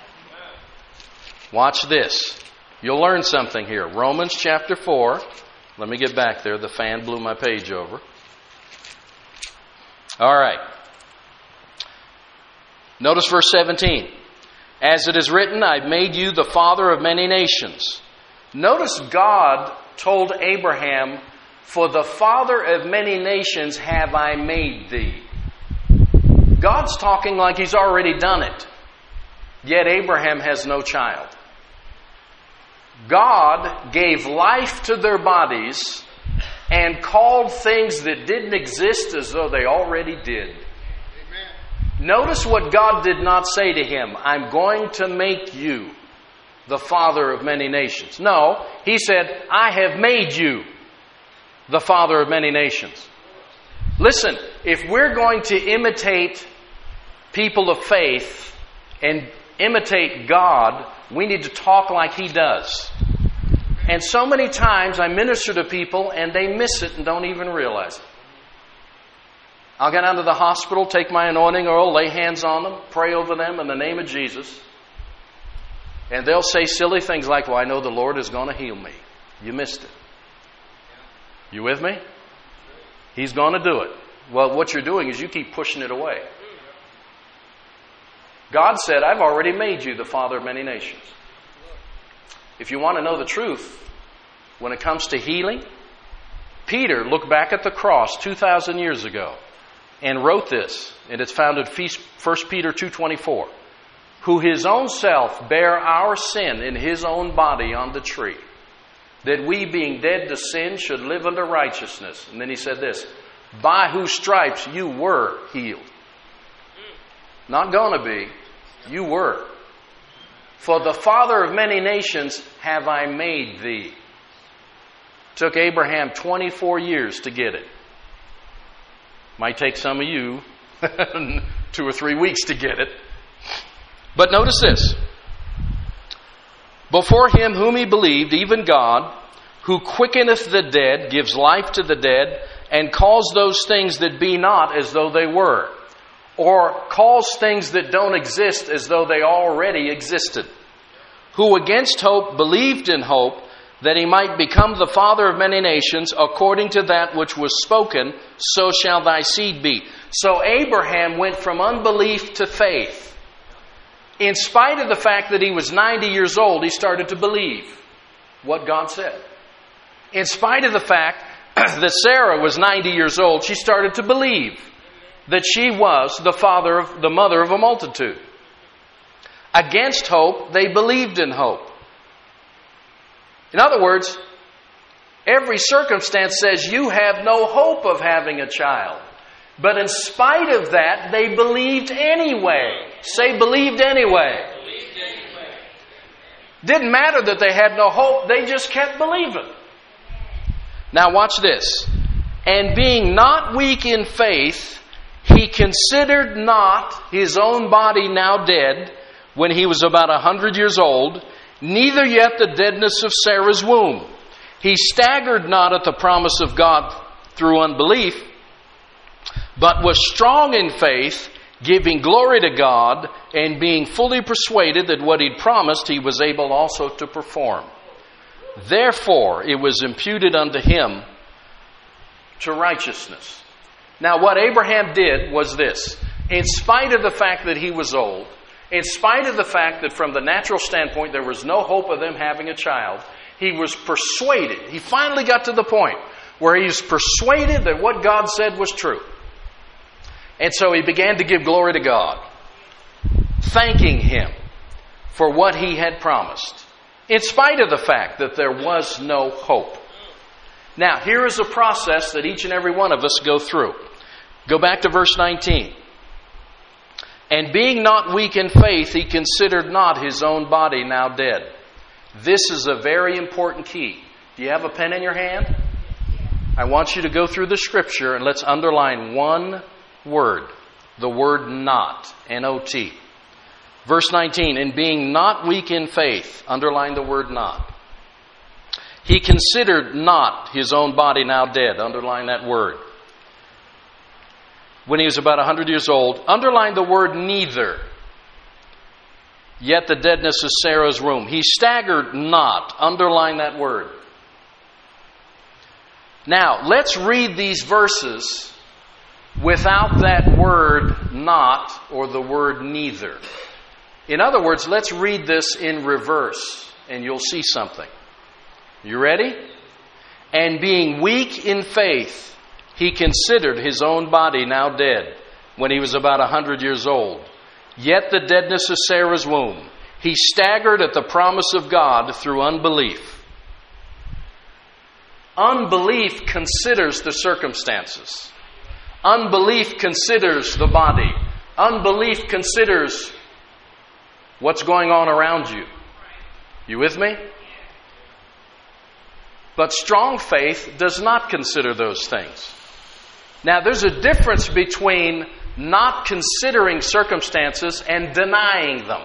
Watch this. You'll learn something here. Romans chapter four. Let me get back there. The fan blew my page over. All right. Notice verse seventeen. As it is written, I've made you the father of many nations. Notice God told Abraham, for the father of many nations have I made thee. God's talking like he's already done it. Yet Abraham has no child. God gave life to their bodies and called things that didn't exist as though they already did. Amen. Notice what God did not say to him, I'm going to make you the father of many nations. No, he said, I have made you the father of many nations. Listen, if we're going to imitate people of faith and imitate God, we need to talk like He does. And so many times I minister to people and they miss it and don't even realize it. I'll get down to the hospital, take my anointing oil, lay hands on them, pray over them in the name of Jesus. And they'll say silly things like, well, I know the Lord is going to heal me. You missed it. You with me? He's going to do it. Well, what you're doing is you keep pushing it away. God said, I've already made you the father of many nations. If you want to know the truth, when it comes to healing, Peter looked back at the cross two thousand years ago and wrote this, and it's found in First Peter two twenty-four. Who his own self bare our sin in his own body on the tree, that we being dead to sin should live unto righteousness. And then he said this, by whose stripes you were healed. Not going to be, you were. For the father of many nations have I made thee. Took Abraham twenty-four years to get it. Might take some of you two or three weeks to get it. But notice this. Before him whom he believed, even God, who quickeneth the dead, gives life to the dead, and calls those things that be not as though they were, or calls things that don't exist as though they already existed, who against hope believed in hope, that he might become the father of many nations, according to that which was spoken, so shall thy seed be. So Abraham went from unbelief to faith. In spite of the fact that he was ninety years old, he started to believe what God said. In spite of the fact that Sarah was ninety years old, she started to believe that she was the father of the mother of a multitude. Against hope, they believed in hope. In other words, every circumstance says you have no hope of having a child. But in spite of that, they believed anyway. Say, believed anyway. Believed anyway. Didn't matter that they had no hope. They just kept believing. Now watch this. And being not weak in faith, he considered not his own body now dead, when he was about a hundred years old, neither yet the deadness of Sarah's womb. He staggered not at the promise of God through unbelief, but was strong in faith, giving glory to God, and being fully persuaded that what he'd promised he was able also to perform. Therefore it was imputed unto him to righteousness. Now what Abraham did was this. In spite of the fact that he was old, in spite of the fact that from the natural standpoint there was no hope of them having a child, he was persuaded. He finally got to the point where he was persuaded that what God said was true. And so he began to give glory to God, thanking Him for what He had promised, in spite of the fact that there was no hope. Now, here is a process that each and every one of us go through. Go back to verse nineteen. And being not weak in faith, he considered not his own body now dead. This is a very important key. Do you have a pen in your hand? I want you to go through the scripture and let's underline one word. The word not. N O T. Verse nineteen. And being not weak in faith. Underline the word not. He considered not his own body now dead. Underline that word. When he was about a hundred years old. Underline the word neither. Yet the deadness of Sarah's womb. He staggered not. Underline that word. Now, let's read these verses without that word not or the word neither. In other words, let's read this in reverse and you'll see something. You ready? And being weak in faith, he considered his own body now dead when he was about a hundred years old. Yet the deadness of Sarah's womb. He staggered at the promise of God through unbelief. Unbelief considers the circumstances. Unbelief considers the body. Unbelief considers what's going on around you. You with me? But strong faith does not consider those things. Now, there's a difference between not considering circumstances and denying them.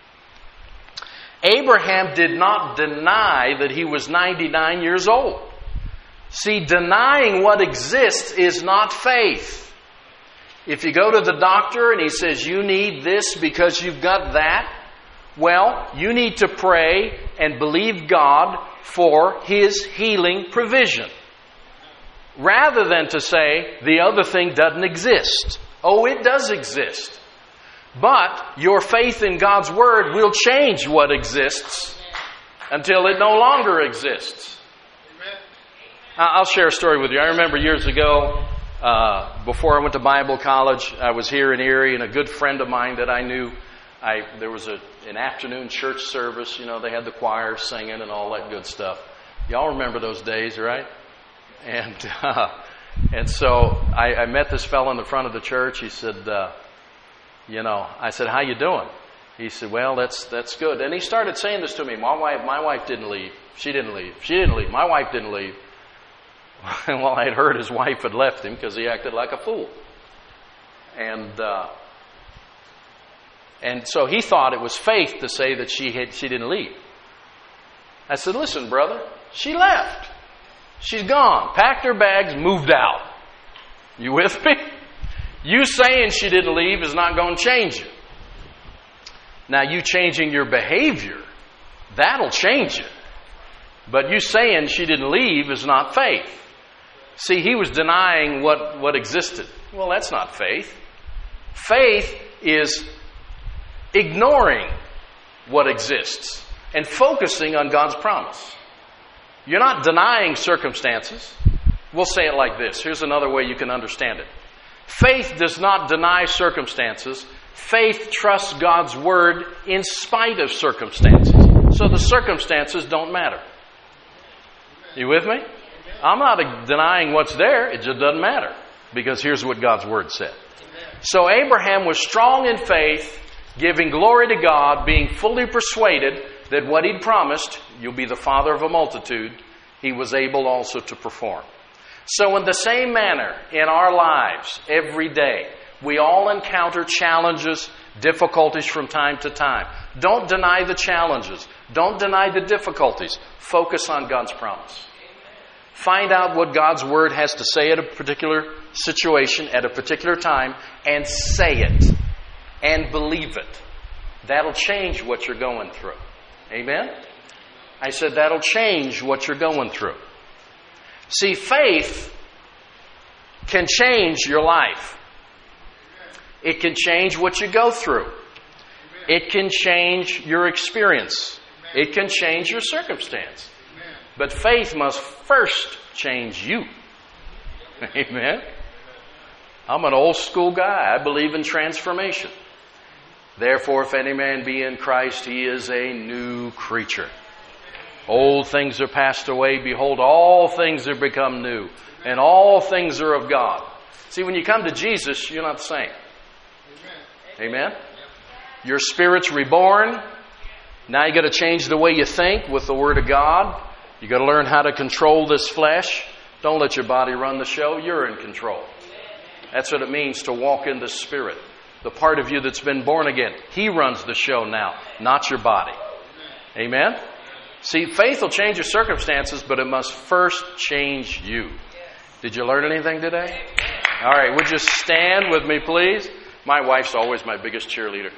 Abraham did not deny that he was ninety-nine years old. See, denying what exists is not faith. If you go to the doctor and he says you need this because you've got that, well, you need to pray and believe God for His healing provision, rather than to say the other thing doesn't exist. Oh, it does exist. But your faith in God's Word will change what exists until it no longer exists. I'll share a story with you. I remember years ago, uh, before I went to Bible college, I was here in Erie, and a good friend of mine that I knew, I there was a, an afternoon church service. You know, they had the choir singing and all that good stuff. Y'all remember those days, right? And uh, and so I, I met this fellow in the front of the church. He said, uh, you know, I said, "How you doing?" He said, "Well, that's that's good." And he started saying this to me. My wife, my wife didn't leave. She didn't leave. She didn't leave. My wife didn't leave. Well, I had heard his wife had left him because he acted like a fool. And uh, and so he thought it was faith to say that she had she didn't leave. I said, "Listen, brother, she left. She's gone. Packed her bags, moved out. You with me? You saying she didn't leave is not going to change it. Now, you changing your behavior, that'll change it. But you saying she didn't leave is not faith." See, he was denying what, what existed. Well, that's not faith. Faith is ignoring what exists and focusing on God's promise. You're not denying circumstances. We'll say it like this. Here's another way you can understand it. Faith does not deny circumstances. Faith trusts God's Word in spite of circumstances. So the circumstances don't matter. You with me? I'm not denying what's there. It just doesn't matter. Because here's what God's Word said. So Abraham was strong in faith, giving glory to God, being fully persuaded that what he'd promised, you'll be the father of a multitude, he was able also to perform. So in the same manner, in our lives, every day, we all encounter challenges, difficulties from time to time. Don't deny the challenges. Don't deny the difficulties. Focus on God's promise. Find out what God's Word has to say at a particular situation, at a particular time, and say it. And believe it. That'll change what you're going through. Amen? I said that'll change what you're going through. See, faith can change your life. It can change what you go through. It can change your experience. It can change your circumstance. But faith must first change you. Amen? I'm an old school guy. I believe in transformation. Therefore, if any man be in Christ, he is a new creature. Old things are passed away. Behold, all things have become new. And all things are of God. See, when you come to Jesus, you're not the same. Amen? Your spirit's reborn. Now you got to change the way you think with the Word of God. You got to learn how to control this flesh. Don't let your body run the show. You're in control. That's what it means to walk in the Spirit. The part of you that's been born again. He runs the show now, not your body. Amen? See, faith will change your circumstances, but it must first change you. Did you learn anything today? All right, would you stand with me, please? My wife's always my biggest cheerleader.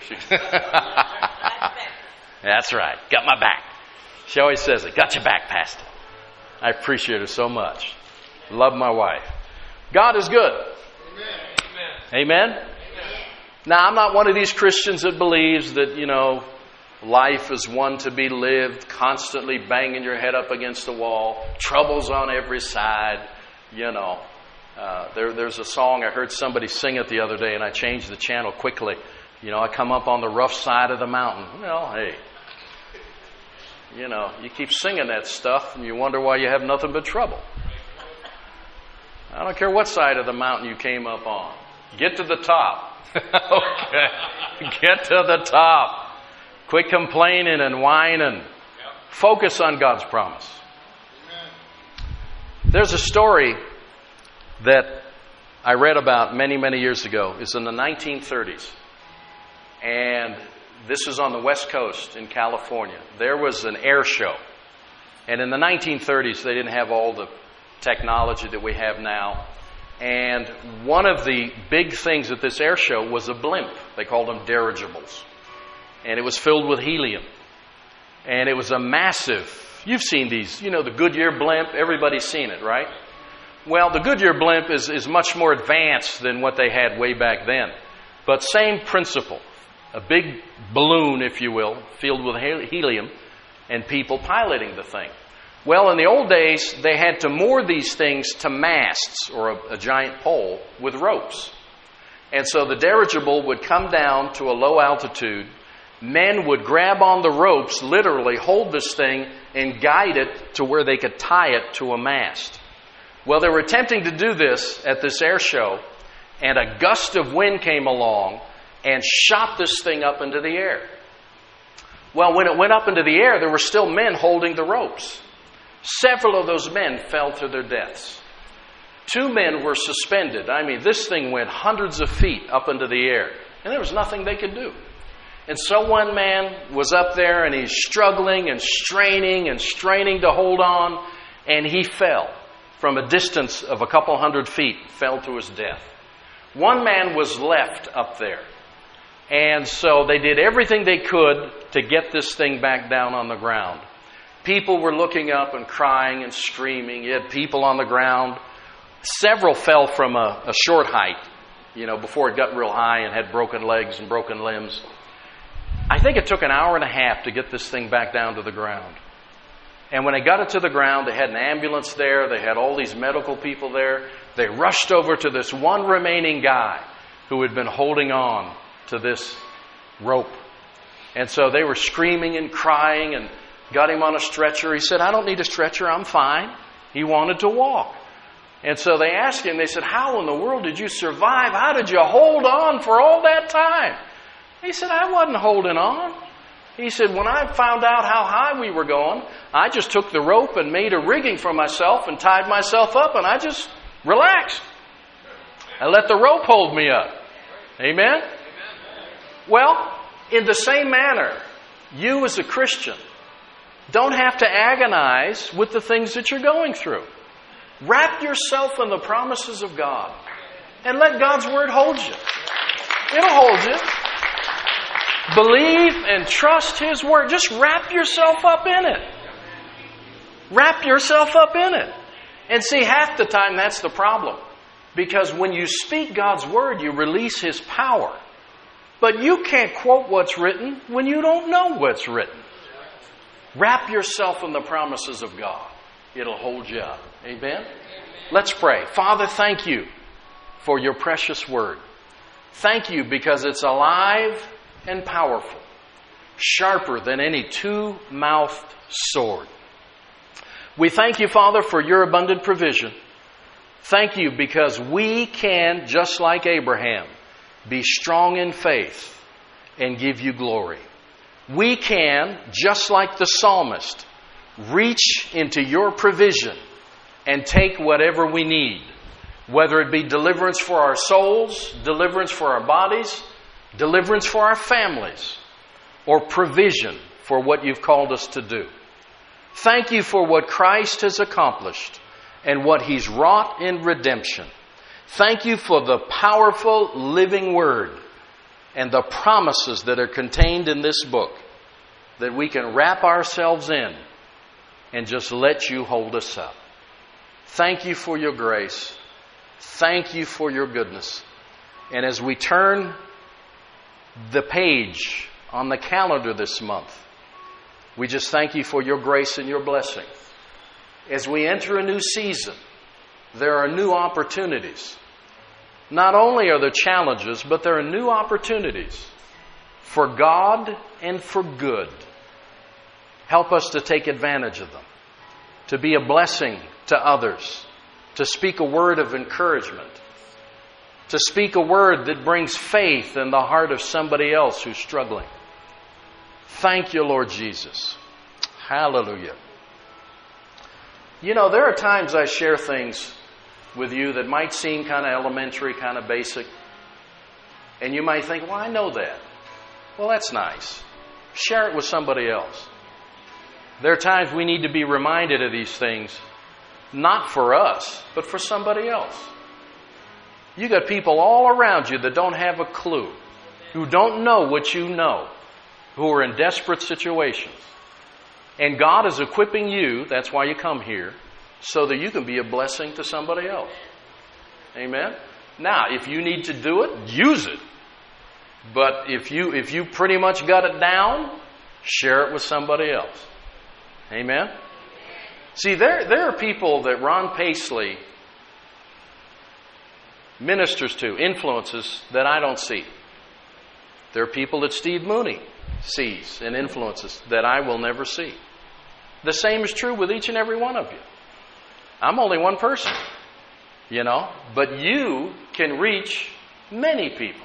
That's right. Got my back. She always says it. Got your back, Pastor. I appreciate her so much. Love my wife. God is good. Amen. Amen? Amen? Now, I'm not one of these Christians that believes that, you know, life is one to be lived, constantly banging your head up against the wall, troubles on every side, you know. Uh, there, there's a song, I heard somebody sing it the other day, and I changed the channel quickly. You know, I come up on the rough side of the mountain. Well, hey, you know, you keep singing that stuff, and you wonder why you have nothing but trouble. I don't care what side of the mountain you came up on. Get to the top. Okay. Get to the top. Quit complaining and whining. Focus on God's promise. There's a story that I read about many, many years ago is in the nineteen thirties. And this is on the West Coast in California. There was an air show. And in the nineteen thirties, they didn't have all the technology that we have now. And one of the big things at this air show was a blimp. They called them dirigibles. And it was filled with helium. And it was a massive, you've seen these, you know, the Goodyear blimp. Everybody's seen it, right? Well, the Goodyear blimp is, is much more advanced than what they had way back then. But same principle. A big balloon, if you will, filled with helium, and people piloting the thing. Well, in the old days, they had to moor these things to masts or a, a giant pole with ropes. And so the dirigible would come down to a low altitude. Men would grab on the ropes, literally hold this thing, and guide it to where they could tie it to a mast. Well, they were attempting to do this at this air show, and a gust of wind came along and shot this thing up into the air. Well, when it went up into the air, there were still men holding the ropes. Several of those men fell to their deaths. Two men were suspended. I mean, this thing went hundreds of feet up into the air, and there was nothing they could do. And so one man was up there, and he's struggling and straining and straining to hold on, and he fell from a distance of a couple hundred feet, fell to his death. One man was left up there. And so they did everything they could to get this thing back down on the ground. People were looking up and crying and screaming. You had people on the ground. Several fell from a, a short height, you know, before it got real high and had broken legs and broken limbs. I think it took an hour and a half to get this thing back down to the ground. And when they got it to the ground, they had an ambulance there. They had all these medical people there. They rushed over to this one remaining guy who had been holding on to this rope. And so they were screaming and crying and got him on a stretcher. He said, "I don't need a stretcher, I'm fine." He wanted to walk. And so they asked him, they said, "How in the world did you survive? How did you hold on for all that time?" He said, "I wasn't holding on." He said, "When I found out how high we were going, I just took the rope and made a rigging for myself and tied myself up, and I just relaxed. I let the rope hold me up." Amen? Well, in the same manner, you as a Christian don't have to agonize with the things that you're going through. Wrap yourself in the promises of God and let God's Word hold you. It'll hold you. Believe and trust His Word. Just wrap yourself up in it. Wrap yourself up in it. And see, half the time that's the problem. Because when you speak God's Word, you release His power. But you can't quote what's written when you don't know what's written. Wrap yourself in the promises of God. It'll hold you up. Amen? Let's pray. Father, thank you for your precious Word. Thank you because it's alive and powerful, sharper than any two-mouthed sword. We thank you, Father, for your abundant provision. Thank you because we can, just like Abraham, be strong in faith and give you glory. We can, just like the psalmist, reach into your provision and take whatever we need, whether it be deliverance for our souls, deliverance for our bodies, deliverance for our families, or provision for what you've called us to do. Thank you for what Christ has accomplished and what He's wrought in redemption. Thank you for the powerful living Word and the promises that are contained in this book that we can wrap ourselves in and just let you hold us up. Thank you for your grace. Thank you for your goodness. And as we turn the page on the calendar this month, we just thank you for your grace and your blessing. As we enter a new season, there are new opportunities. Not only are there challenges, but there are new opportunities for God and for good. Help us to take advantage of them, to be a blessing to others, to speak a word of encouragement, to speak a word that brings faith in the heart of somebody else who's struggling. Thank you, Lord Jesus. Hallelujah. You know, there are times I share things with you that might seem kind of elementary, kind of basic. And you might think, well, I know that. Well, that's nice. Share it with somebody else. There are times we need to be reminded of these things, not for us, but for somebody else. You got people all around you that don't have a clue, who don't know what you know, who are in desperate situations. And God is equipping you, that's why you come here, so that you can be a blessing to somebody else. Amen? Now, if you need to do it, use it. But if you if you pretty much got it down, share it with somebody else. Amen? See, there, there are people that Ron Paisley ministers to, influences that I don't see. There are people that Steve Mooney sees and influences that I will never see. The same is true with each and every one of you. I'm only one person, you know, but you can reach many people.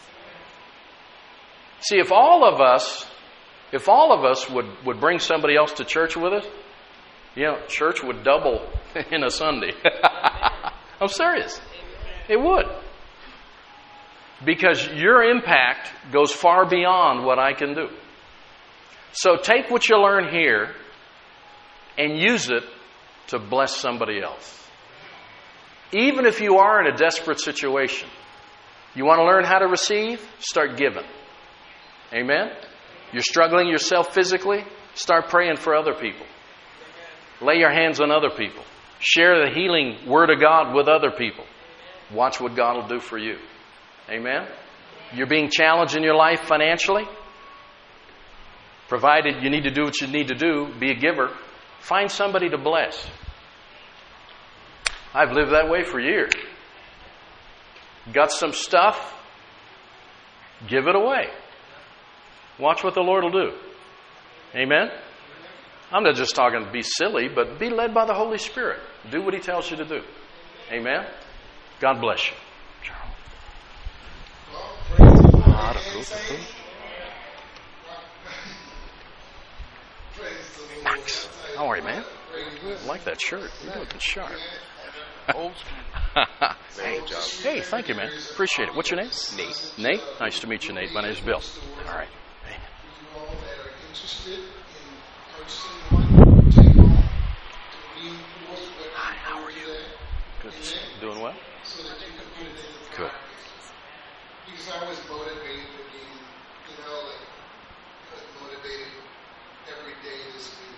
See, if all of us, if all of us would, would bring somebody else to church with us, you know, church would double in a Sunday. I'm serious. It would. Because your impact goes far beyond what I can do. So take what you learn here and use it to bless somebody else. Even if you are in a desperate situation, you want to learn how to receive? Start giving. Amen? You're struggling yourself physically? Start praying for other people. Lay your hands on other people. Share the healing Word of God with other people. Watch what God will do for you. Amen? You're being challenged in your life financially? Provided you need to do what you need to do, be a giver. Find somebody to bless. I've lived that way for years. Got some stuff? Give it away. Watch what the Lord will do. Amen? I'm not just talking to be silly, but be led by the Holy Spirit. Do what He tells you to do. Amen? God bless you. Max, how are you, man? I like that shirt. You're looking sharp. hey, hey, thank you, man. Appreciate it. What's your name? Nate. Nate? Nice to meet you, Nate. My name's Bill. All right. Hey. Hi, how are you? Good to see you. Doing well? Good. Because I was motivated for being, you know, like, motivated every day this week.